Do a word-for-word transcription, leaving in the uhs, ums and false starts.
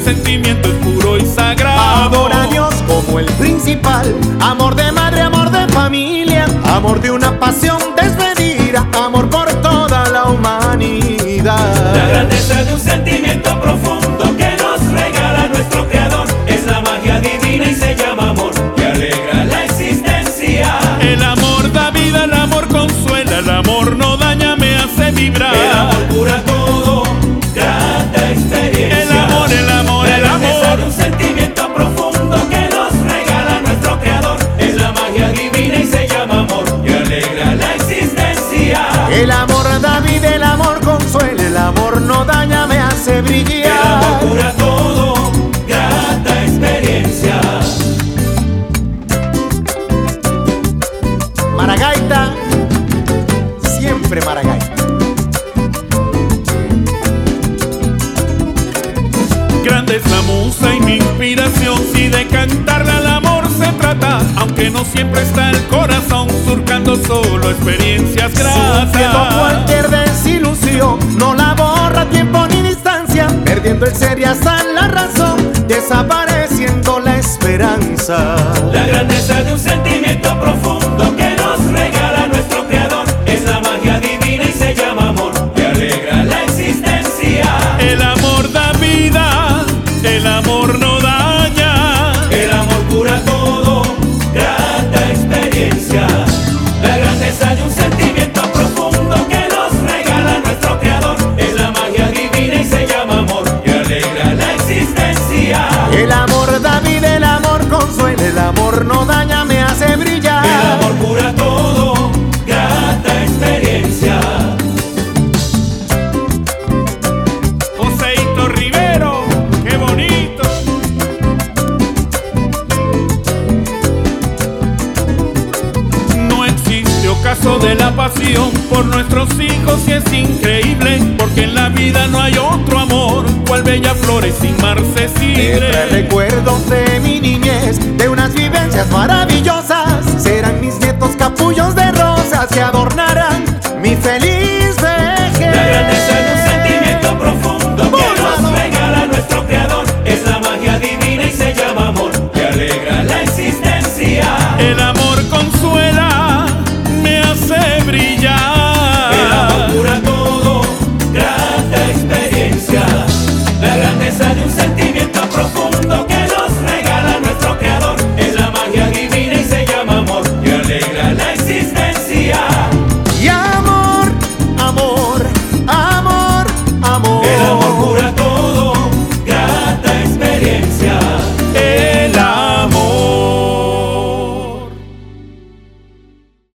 sentimiento es puro y sagrado. Amor a Dios como el principal, amor de madre, amor de familia, amor de una pasión desmedida, amor por toda la humanidad. La grandeza de un sentimiento profundo que nos regala nuestro Creador es la magia divina y se llama amor, que alegra la existencia. El amor da vida, el amor consuela, el amor no daña, me hace vibrar. El amor cura todo, grata experiencia. El amor, el amor, la el grandeza amor. de un sentimiento profundo que nos regala nuestro Creador es la magia divina y se llama amor, que alegra la existencia. El amor da vida, el amor consuela, el amor no daña, me hace El brillar. amor cura todo, grata experiencia. Maragaita, siempre Maragaita. Grande es la musa y mi inspiración, si de cantarle al amor se trata, aunque no siempre está el corazón surcando solo experiencias Sufriendo gratas. cualquier desilusión, no la borra tiempo ni distancia, perdiendo el ser y hasta la razón, desapareciendo la esperanza. La grandeza de un sentimiento profundo que nos regala nuestro Creador es la magia divina y se llama amor, que alegra la existencia. El amor da vida, el amor no daña. El amor cura todo, grata experiencia. La grandeza de un sentimiento profundo que nos regala nuestro Creador es la magia divina y se llama amor, que alegra la existencia. El amor da vida, el amor consuela, el amor no daña, me hace brillar. El amor cura todo, grata experiencia. Joseito Rivero, qué bonito. No existe ocaso de la pasión por nuestros hijos y es increíble, porque en la vida no hay otro amor, cual bella flores sin Me trae marcesible. recuerdos de mi niñez, de unas vivencias maravillosas.